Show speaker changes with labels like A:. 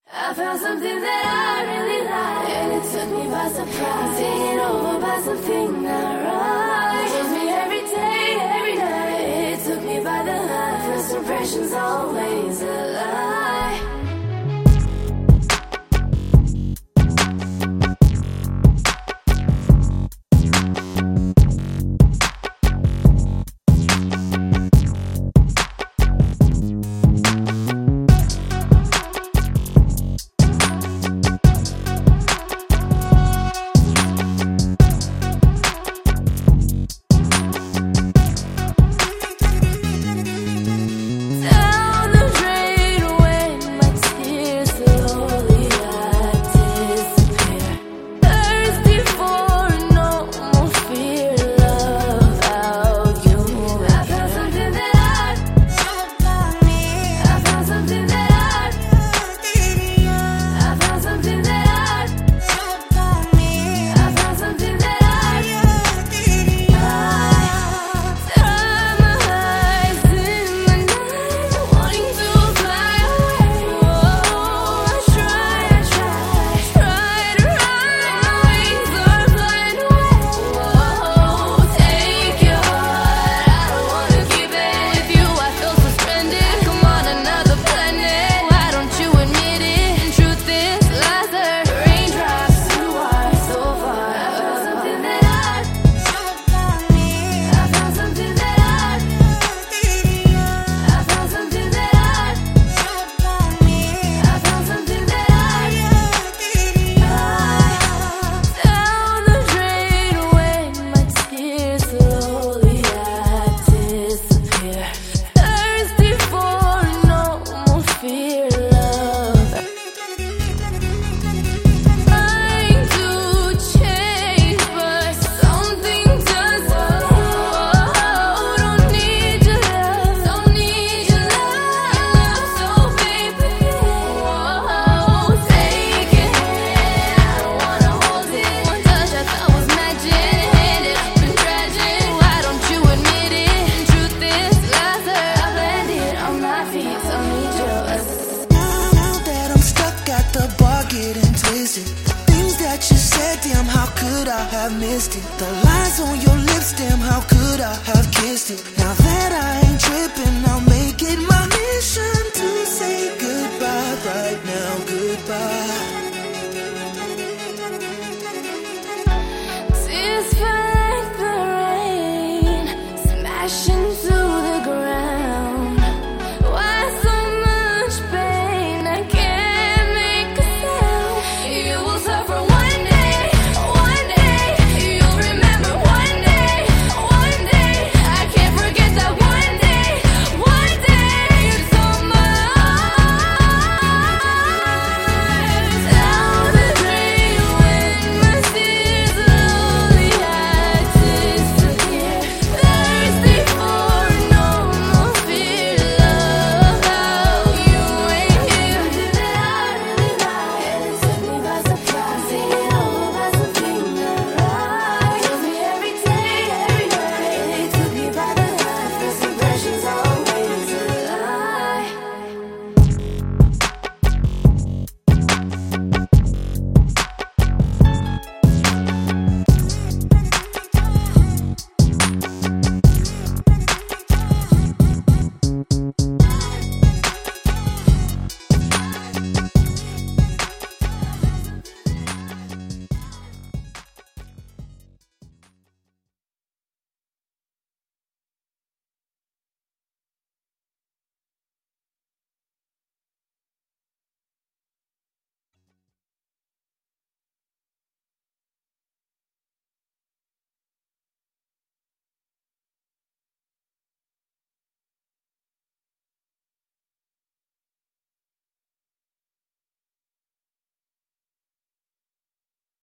A: I found something that I really like, and it took me by surprise. Taken over by something not right. It shows me every day, every night. It took me by the line. First impressions always a lie.
B: Damn, how could I have missed it? The lines on your lips, damn, how could I have kissed it? Now